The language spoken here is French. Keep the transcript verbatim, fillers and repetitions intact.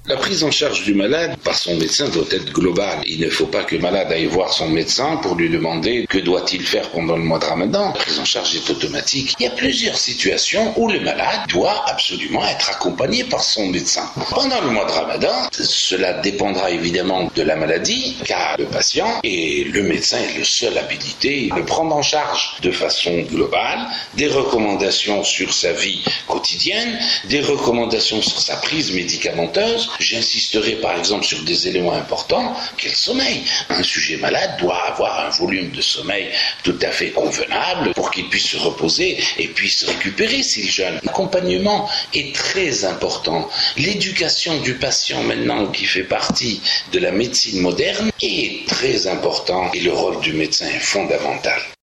La prise en charge du malade par son médecin doit être globale. Il ne faut pas que le malade aille voir son médecin pour lui demander que doit-il faire pendant le mois de Ramadan. La prise en charge est automatique. Il y a plusieurs situations où le malade doit absolument être accompagné par son médecin. Pendant le mois de Ramadan, cela dépendra évidemment de la maladie, car le patient et le médecin est le seul habilité à le prendre en charge de façon globale, des recommandations sur sa vie quotidienne, des recommandations sur sa prise médicamenteuse. J'insisterai par exemple sur des éléments importants, qu'est le sommeil. Un sujet malade doit avoir un volume de sommeil tout à fait convenable pour qu'il puisse se reposer et puisse récupérer s'il jeûne. L'accompagnement est très important. L'éducation du patient maintenant qui fait partie de la médecine moderne est très important et le rôle du médecin est fondamental.